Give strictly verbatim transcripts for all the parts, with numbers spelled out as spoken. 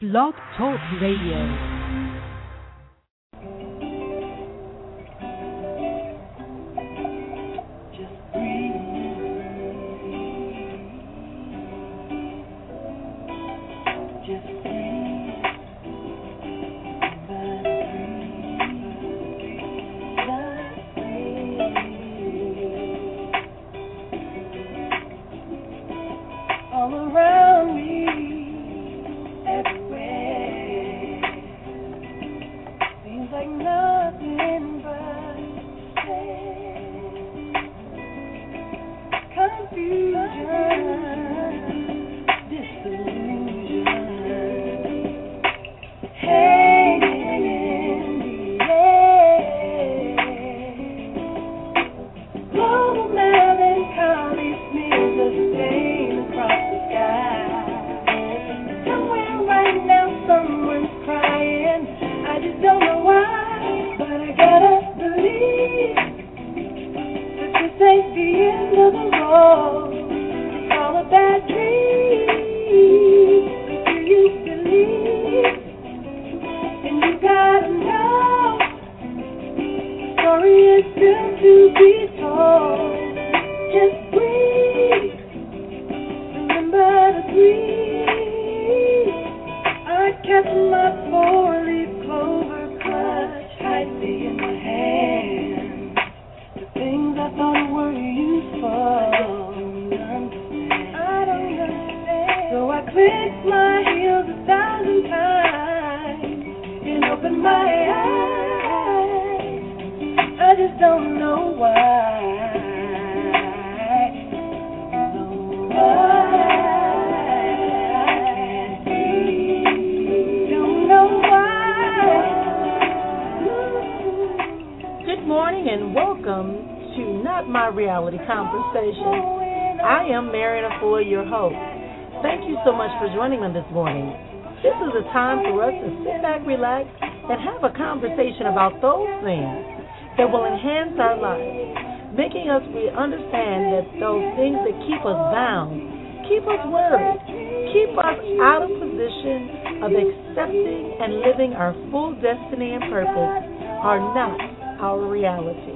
Blog Talk Radio. About those things that will enhance our lives, making us we understand that those things that keep us bound, keep us worried, keep us out of position of accepting and living our full destiny and purpose are not our reality.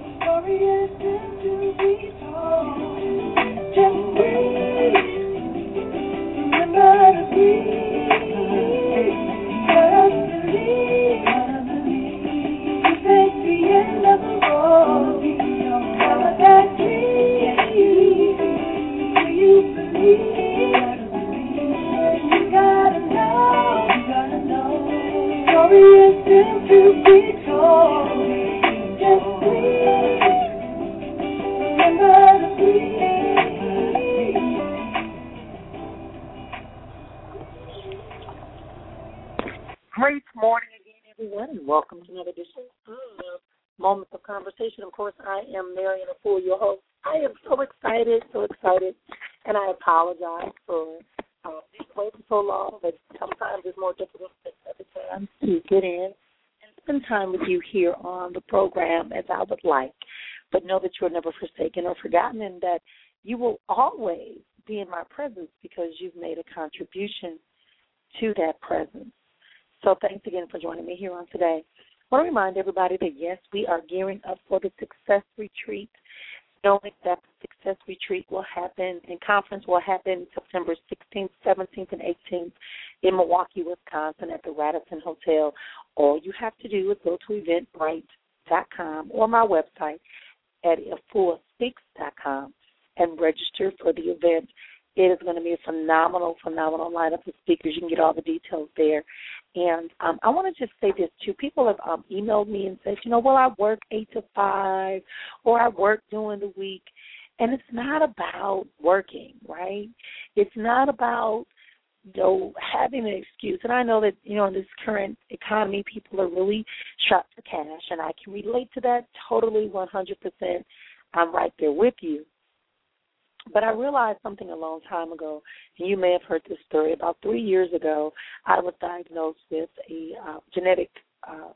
Just breathe. Remember to breathe. Just believe. At the end of the road, follow that dream. Do you believe? You gotta know, you gotta know. Story is still to be told. Just breathe. Remember to breathe. Great morning again, everyone, and welcome to another edition of Moments of Conversation. Of course, I am Marion Afool, your host. I am so excited, so excited, and I apologize for uh, being waiting so long, but sometimes it's more difficult than other times to get in and spend time with you here on the program as I would like. But know that you are never forsaken or forgotten, and that you will always be in my presence because you've made a contribution to that presence. So thanks again for joining me here on today. I want to remind everybody that, yes, we are gearing up for the Success Retreat, knowing that the Success Retreat will happen and conference will happen September sixteenth, seventeenth, and eighteenth in Milwaukee, Wisconsin at the Radisson Hotel. All you have to do is go to eventbrite dot com or my website at afool speaks dot com and register for the event. It is going to be a phenomenal, phenomenal lineup of speakers. You can get all the details there. And um, I want to just say this, too. People have um, emailed me and said, you know, well, I work eight to five or I work during the week. And it's not about working, right? It's not about, you know, having an excuse. And I know that, you know, in this current economy, people are really strapped for cash. And I can relate to that totally one hundred percent. I'm right there with you. But I realized something a long time ago, and you may have heard this story. About three years ago, I was diagnosed with a uh, genetic uh,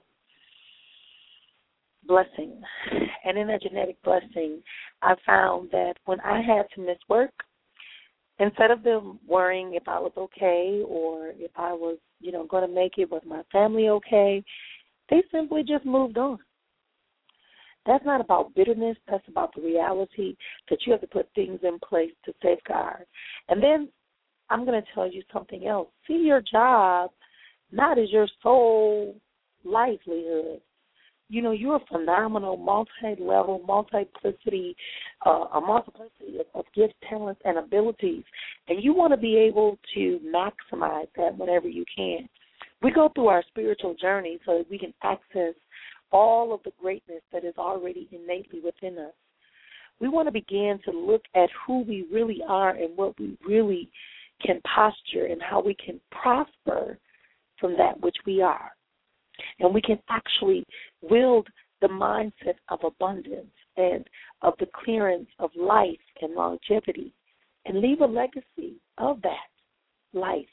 blessing. And in that genetic blessing, I found that when I had to miss work, instead of them worrying if I was okay or if I was, you know, going to make it, was my family okay, they simply just moved on. That's not about bitterness. That's about the reality that you have to put things in place to safeguard. And then I'm going to tell you something else. See your job not as your sole livelihood. You know, you're a phenomenal, multi-level, multiplicity, uh, a multiplicity of, of gifts, talents, and abilities, and you want to be able to maximize that whenever you can. We go through our spiritual journey so that we can access all of the greatness that is already innately within us. We want to begin to look at who we really are and what we really can posture and how we can prosper from that which we are. And we can actually wield the mindset of abundance and of the clearance of life and longevity and leave a legacy of that life.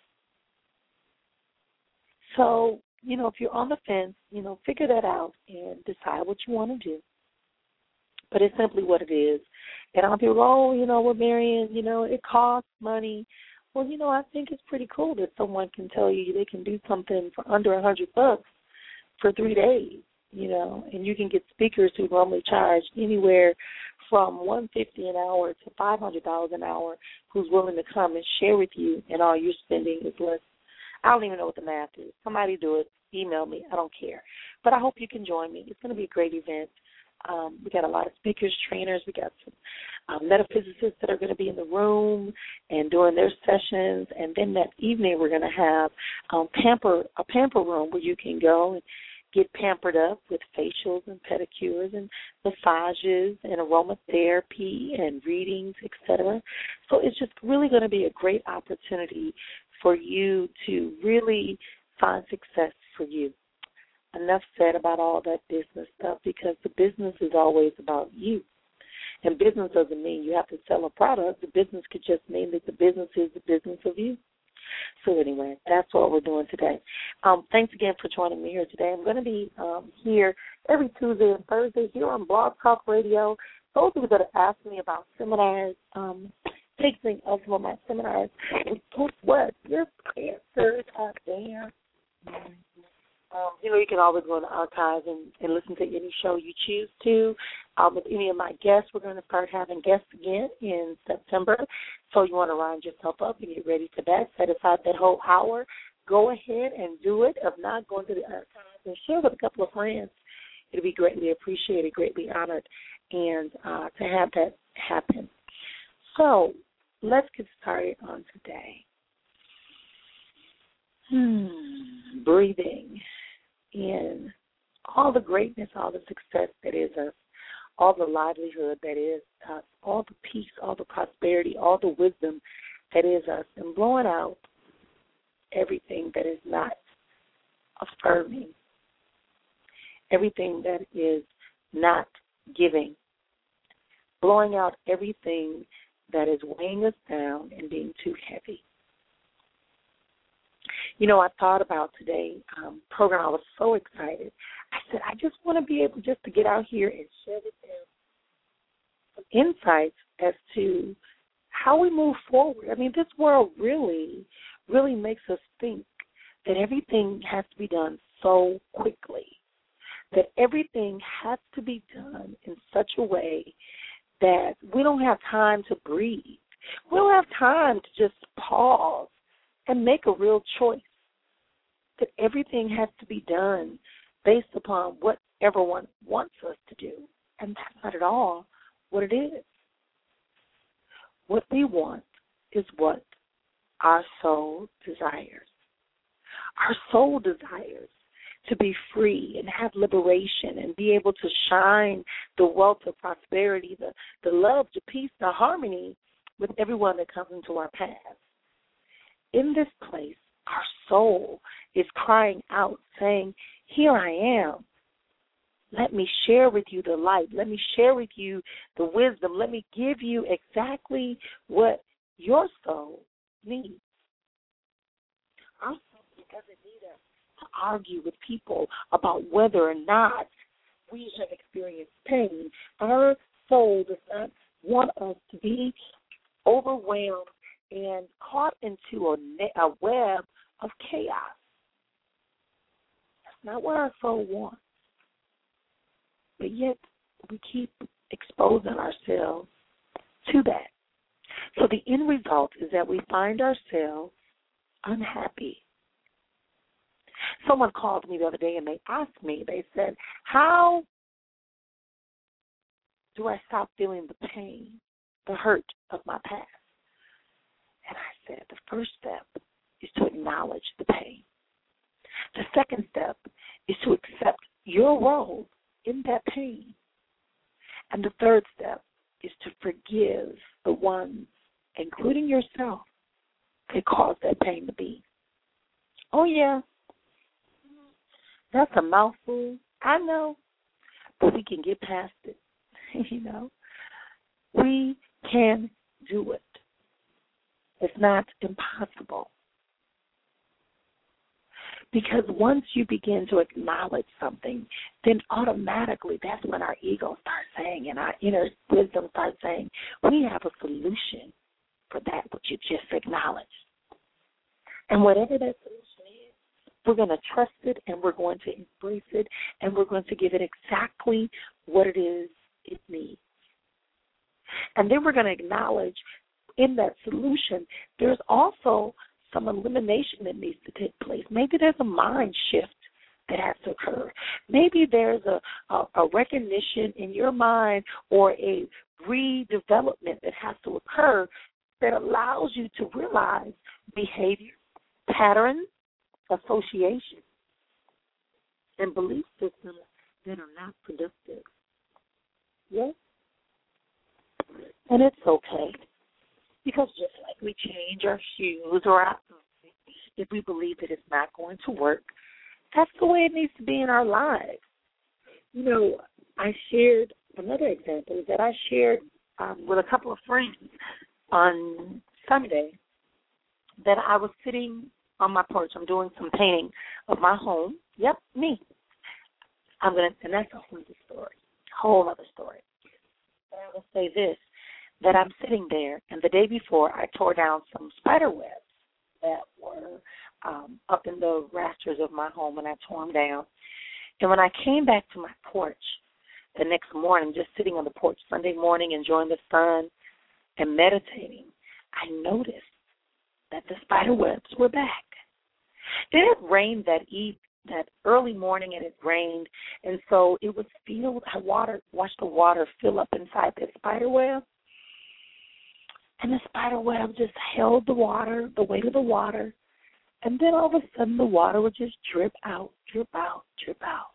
So, you know, if you're on the fence, you know, figure that out and decide what you want to do. But it's simply what it is. And I'll be like, oh, you know, well, Marion, you know, it costs money. Well, you know, I think it's pretty cool that someone can tell you they can do something for under a hundred bucks for three days, you know, and you can get speakers who normally charge anywhere from one hundred fifty dollars an hour to five hundred dollars an hour who's willing to come and share with you, and all you're spending is less. I don't even know what the math is. Somebody do it. Email me. I don't care. But I hope you can join me. It's going to be a great event. Um, we got a lot of speakers, trainers. We got some um, metaphysicists that are going to be in the room and doing their sessions. And then that evening we're going to have um, pamper a pamper room where you can go and get pampered up with facials and pedicures and massages and aromatherapy and readings, et cetera. So it's just really going to be a great opportunity for you to really find success for you. Enough said about all that business stuff, because the business is always about you. And business doesn't mean you have to sell a product. The business could just mean that the business is the business of you. So anyway, that's what we're doing today. Um, thanks again for joining me here today. I'm going to be um, here every Tuesday and Thursday here on Blog Talk Radio. Those of you that have asked me about seminars, um, taking of some of my seminars, and guess what? Your answers are there. Um, you know, you can always go in the archives and, and listen to any show you choose to. Um, with any of my guests, we're going to start having guests again in September. So you want to line yourself up and get ready for that. Set aside that whole hour. Go ahead and do it. If not, go into the archives and share with a couple of friends. It'll be greatly appreciated, greatly honored, and uh, to have that happen. So let's get started on today. Hmm, breathing in all the greatness, all the success that is us, all the livelihood that is us, all the peace, all the prosperity, all the wisdom that is us, and blowing out everything that is not affirming, everything that is not giving, blowing out everything that is weighing us down and being too heavy. You know, I thought about today's um, program. I was so excited. I said, I just want to be able just to get out here and share with them some insights as to how we move forward. I mean, this world really, really makes us think that everything has to be done so quickly, that everything has to be done in such a way that we don't have time to breathe. We don't have time to just pause and make a real choice, that everything has to be done based upon what everyone wants us to do. And that's not at all what it is. What we want is what our soul desires. Our soul desires to be free and have liberation and be able to shine the wealth of prosperity, the, the love, the peace, the harmony with everyone that comes into our path. In this place, our soul is crying out, saying, here I am. Let me share with you the light. Let me share with you the wisdom. Let me give you exactly what your soul needs. Our soul doesn't need us to argue with people about whether or not we have experienced pain. Our soul does not want us to be overwhelmed and caught into a, ne- a web of chaos. That's not what our soul wants. But yet we keep exposing ourselves to that. So the end result is that we find ourselves unhappy. Someone called me the other day and they asked me, they said, how do I stop feeling the pain, the hurt of my past? And I said, the first step is to acknowledge the pain. The second step is to accept your role in that pain. And the third step is to forgive the ones, including yourself, that caused that pain to be. Oh, yeah, that's a mouthful. I know, but we can get past it. You know, we can do it. It's not impossible. Because once you begin to acknowledge something, then automatically that's when our ego starts saying and our inner wisdom starts saying, we have a solution for that which you just acknowledged. And whatever that solution is, we're going to trust it and we're going to embrace it and we're going to give it exactly what it is it needs. And then we're going to acknowledge in that solution, there's also some elimination that needs to take place. Maybe there's a mind shift that has to occur. Maybe there's a, a, a recognition in your mind or a redevelopment that has to occur that allows you to realize behavior, patterns, association, and belief systems that are not productive. Yes? And it's okay. Because just like we change our shoes or our outfit, if we believe that it's not going to work, that's the way it needs to be in our lives. You know, I shared, another example is that I shared um, with a couple of friends on Sunday that I was sitting on my porch. I'm doing some painting of my home. Yep, me. I'm gonna, and that's a whole other story, whole other story. But I will say this, that I'm sitting there, and the day before I tore down some spider webs that were um, up in the rafters of my home, and I tore them down. And when I came back to my porch the next morning, just sitting on the porch Sunday morning, enjoying the sun and meditating, I noticed that the spider webs were back. It had rained that eve, that early morning, and it rained, and so it was filled. I water, watched the water fill up inside that spider web. And the spider web just held the water, the weight of the water, and then all of a sudden the water would just drip out, drip out, drip out.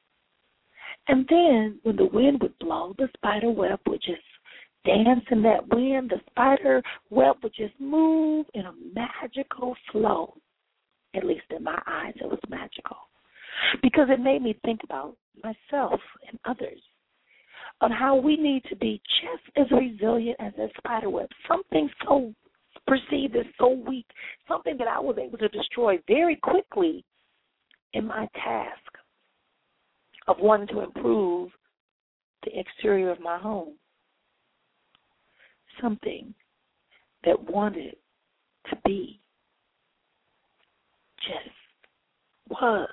And then when the wind would blow, the spider web would just dance in that wind. The spider web would just move in a magical flow. At least in my eyes, it was magical. Because it made me think about myself and others, on how we need to be just as resilient as that spider web. Something so perceived as so weak, something that I was able to destroy very quickly in my task of wanting to improve the exterior of my home. Something that wanted to be just was.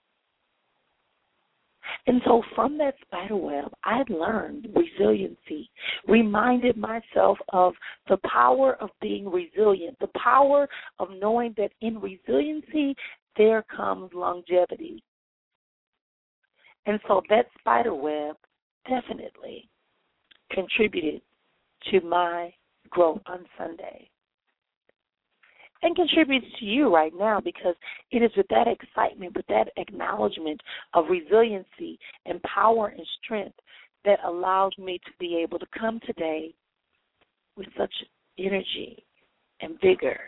And so from that spider web, I learned resiliency, reminded myself of the power of being resilient, the power of knowing that in resiliency there comes longevity. And so that spider web definitely contributed to my growth on Sunday. And contributes to you right now, because it is with that excitement, with that acknowledgement of resiliency and power and strength that allows me to be able to come today with such energy and vigor.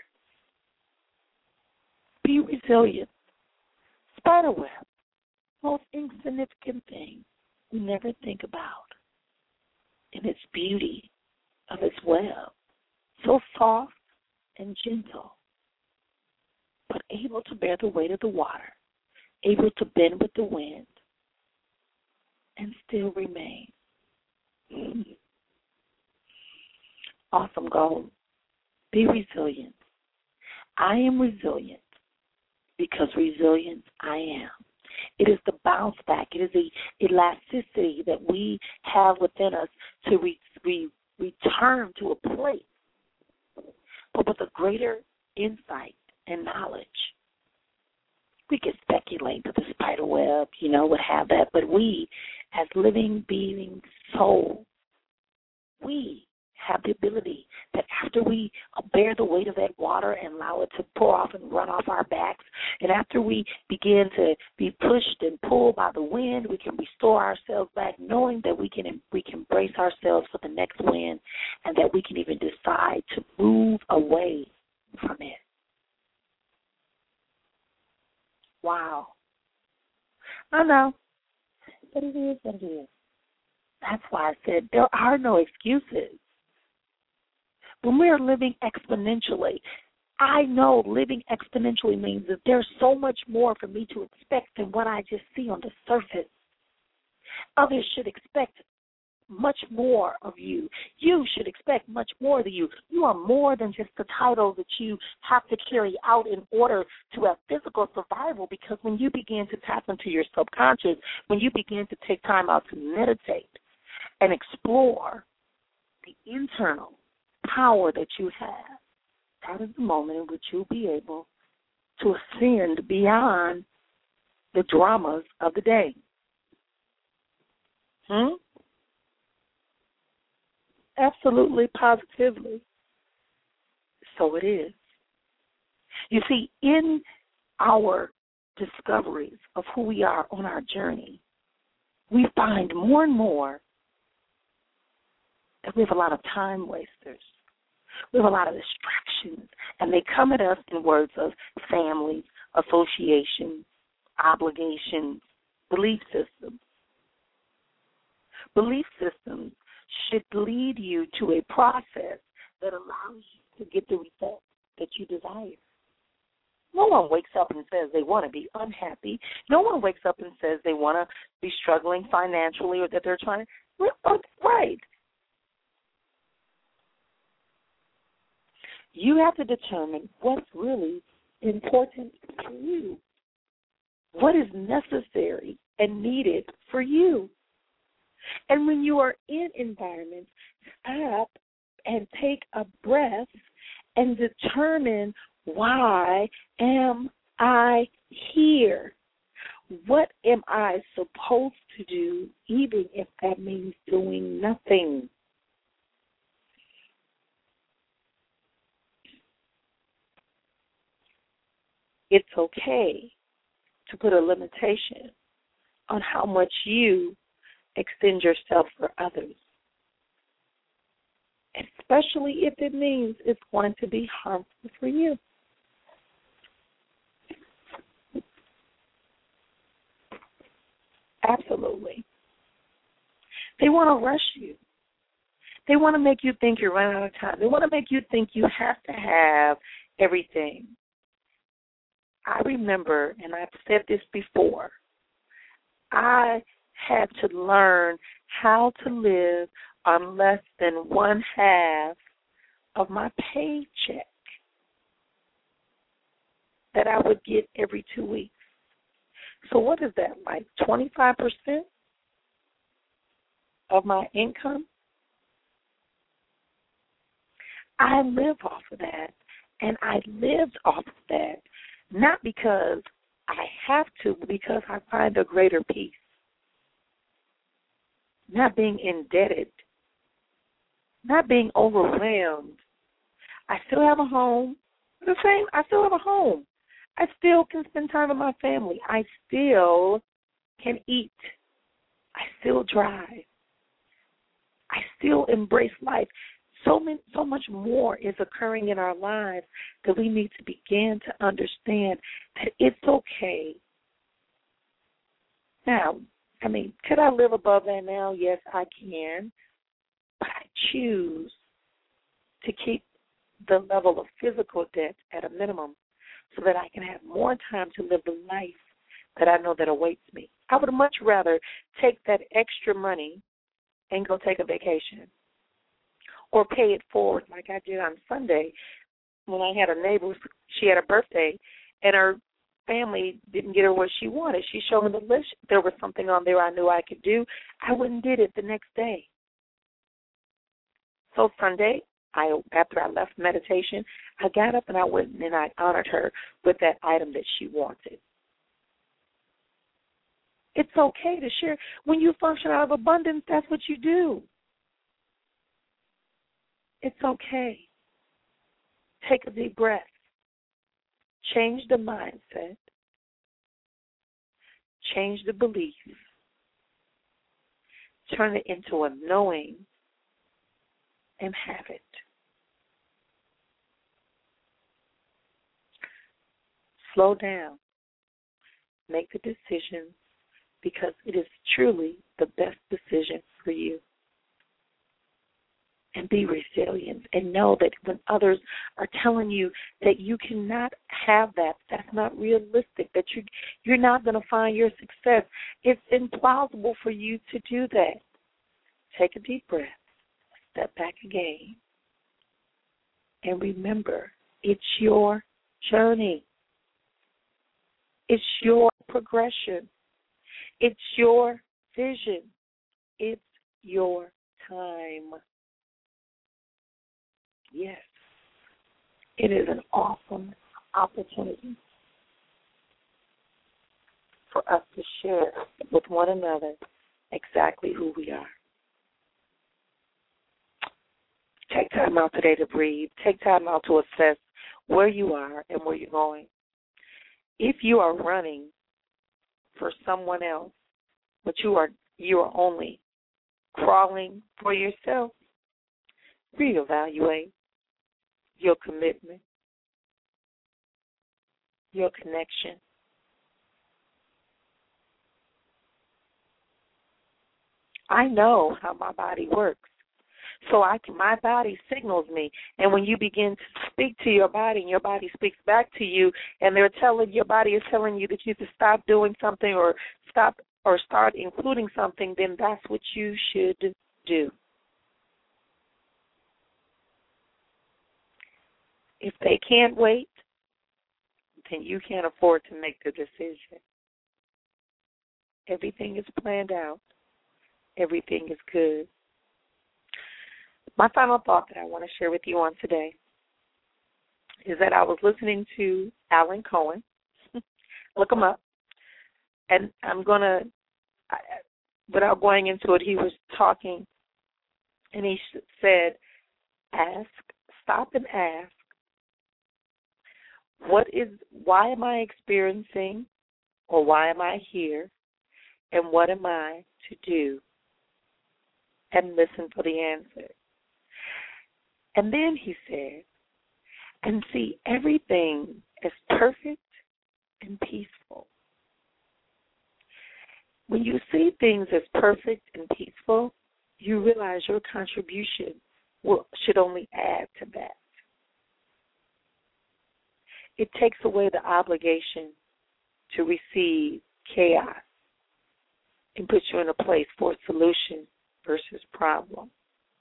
Be resilient. Spiderweb, most insignificant thing we never think about in its beauty of its web, so soft and gentle, but able to bear the weight of the water, able to bend with the wind, and still remain. Mm. Awesome goal. Be resilient. I am resilient because resilient I am. It is the bounce back. It is the elasticity that we have within us to re, re, return to a place, but with a greater insight and knowledge. We can speculate that the spider web, you know, would have that, but we, as living, being soul, we have the ability that after we bear the weight of that water and allow it to pour off and run off our backs, and after we begin to be pushed and pulled by the wind, we can restore ourselves back, knowing that we can we can brace ourselves for the next wind, and that we can even decide to move away from it. Wow. I know, but it is what it is. That's why I said there are no excuses. When we are living exponentially, I know living exponentially means that there's so much more for me to expect than what I just see on the surface. Others should expect much more of you. You should expect much more of you. You are more than just the title that you have to carry out in order to have physical survival, because when you begin to tap into your subconscious, when you begin to take time out to meditate and explore the internal power that you have, that is the moment in which you'll be able to ascend beyond the dramas of the day. Hmm? Absolutely, positively. So it is. You see, in our discoveries of who we are on our journey, we find more and more that we have a lot of time wasters. We have a lot of distractions, and they come at us in words of families, associations, obligations, belief systems. Belief systems should lead you to a process that allows you to get the result that you desire. No one wakes up and says they want to be unhappy. No one wakes up and says they want to be struggling financially or that they're trying to. Right. You have to determine what's really important to you, what is necessary and needed for you. And when you are in environments, stop and take a breath and determine, why am I here? What am I supposed to do, even if that means doing nothing? It's okay to put a limitation on how much you extend yourself for others, especially if it means it's going to be harmful for you. Absolutely. They want to rush you. They want to make you think you're running out of time. They want to make you think you have to have everything. I remember, and I've said this before, I had to learn how to live on less than one half of my paycheck that I would get every two weeks. So what is that, like twenty-five percent of my income? I live off of that, and I lived off of that, not because I have to, but because I find a greater peace. Not being indebted, not being overwhelmed. I still have a home. The same, I still have a home. I still can spend time with my family. I still can eat. I still drive. I still embrace life. So many, so much more is occurring in our lives that we need to begin to understand that it's okay. Now, I mean, could I live above that now? Yes, I can. But I choose to keep the level of physical debt at a minimum so that I can have more time to live the life that I know that awaits me. I would much rather take that extra money and go take a vacation or pay it forward like I did on Sunday when I had a neighbor, she had a birthday, and her family didn't get her what she wanted. She showed me the list. There was something on there I knew I could do. I went and did it the next day. So Sunday, I after I left meditation, I got up and I went and I honored her with that item that she wanted. It's okay to share. When you function out of abundance, that's what you do. It's okay. Take a deep breath. Change the mindset. Change the belief. Turn it into a knowing and have it. Slow down. Make the decision because it is truly the best decision for you. And be resilient and know that when others are telling you that you cannot have that, that's not realistic, that you, you're not going to find your success, it's implausible for you to do that. Take a deep breath, step back again, and remember, it's your journey. It's your progression. It's your vision. It's your time. Yes, it is an awesome opportunity for us to share with one another exactly who we are. Take time out today to breathe. Take time out to assess where you are and where you're going. If you are running for someone else, but you are you are only crawling for yourself, reevaluate your commitment, your connection. I know how my body works. So I can, my body signals me. And when you begin to speak to your body and your body speaks back to you and they're telling, your body is telling you that you have to stop doing something or stop or start including something, then that's what you should do. If they can't wait, then you can't afford to make the decision. Everything is planned out. Everything is good. My final thought that I want to share with you on today is that I was listening to Alan Cohen. Look him up. And I'm going to, without going into it, he was talking, and he said, ask, stop and ask, what is, why am I experiencing, or why am I here, and what am I to do? And listen for the answer. And then he said, and see everything as perfect and peaceful. When you see things as perfect and peaceful, you realize your contribution will, should only add to that. It takes away the obligation to receive chaos and puts you in a place for solution versus problem.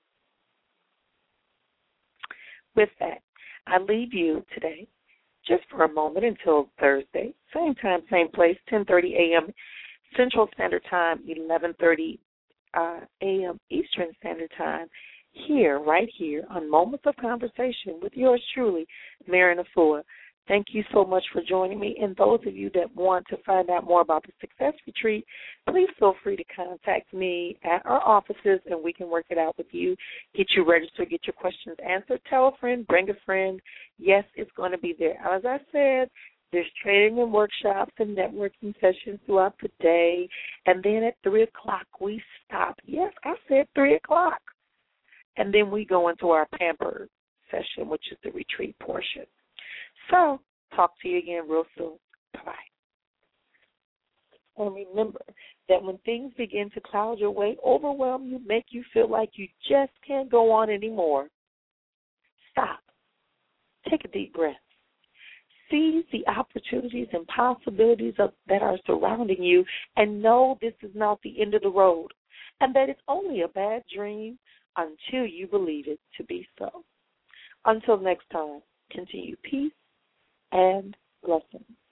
With that, I leave you today just for a moment until Thursday, same time, same place, ten thirty a.m. Central Standard Time, eleven thirty uh, a.m. Eastern Standard Time, here, right here, on Moments of Conversation with yours truly, Marion Afua. Thank you so much for joining me. And those of you that want to find out more about the Success Retreat, please feel free to contact me at our offices, and we can work it out with you, get you registered, get your questions answered. Tell a friend, bring a friend. Yes, it's going to be there. As I said, there's training and workshops and networking sessions throughout the day. And then at three o'clock, we stop. Yes, I said three o'clock. And then we go into our pamper session, which is the retreat portion. So, talk to you again real soon. Bye-bye. And remember that when things begin to cloud your way, overwhelm you, make you feel like you just can't go on anymore, stop. Take a deep breath. Seize the opportunities and possibilities of, that are surrounding you, and know this is not the end of the road and that it's only a bad dream until you believe it to be so. Until next time. continued peace and blessings.